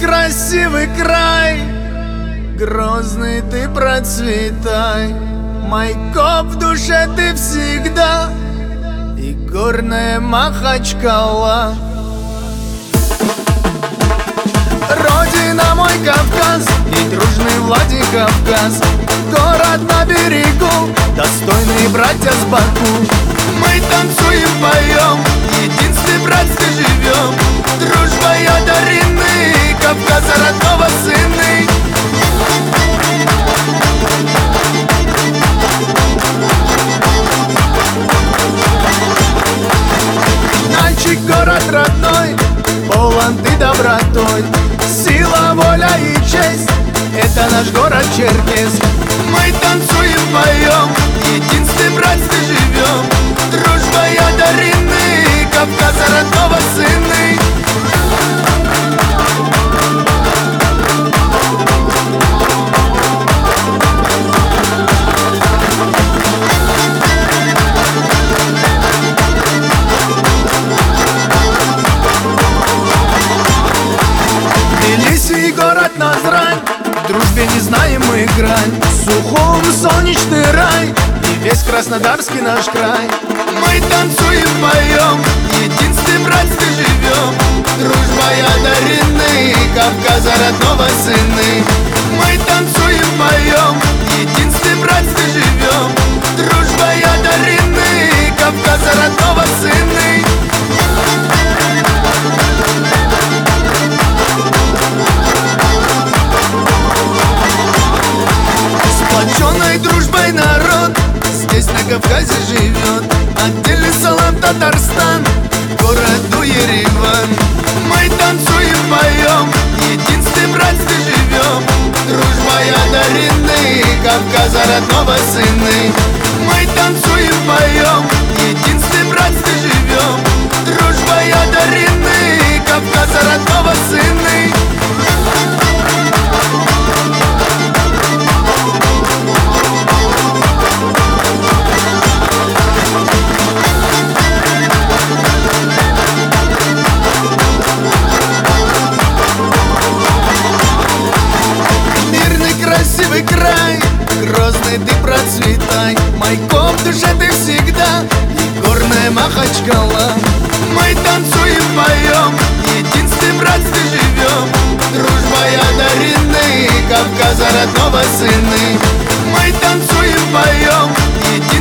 красивый край, Грозный ты процветай. Майкоп в душе ты всегда, и горная Махачкала. Родина мой Кавказ, и дружный Владикавказ, город на берегу, достойные братья с Баку. Мы танцуем, поем, единстве братстве живем. Дружба дарины, Кавказа родного сыны. Нальчик город родной, полон ты добротой. Сила, воля и честь — это наш город Черкесск. Мы танцуем, поем, единстве братстве живем. Дружба дарины, Кавказа родного сыны. Тбилиси, город Назрань, в дружбе не знаем мы грань. Сухом солнечный рай и весь Краснодарский наш край. Мы танцуем, поем, единстве братстве живем. Дружба дарины, Кавказа родного сыны. Мы танцуем, поем, единстве братстве живем. Дружба дарины, Кавказа родного сыны. Сплоченной дружбой народ здесь на Кавказе живет. Отдельный салам Татарстан, городу Ереван. Мы танцуем, поем, единстве братстве живем. Дружба дарины, Кавказа родного сыны. Мы танцуем, поем, единстве братстве живем. Дружба дарины, Кавказа родного сыны. Красивый край, Грозный ты процветай. Майкоп в душе ты всегда, и горная Махачкала. Мы танцуем, поем, единстве братстве живем. Дружба дарины, Кавказа родного сыны. Мы танцуем, поем, единстве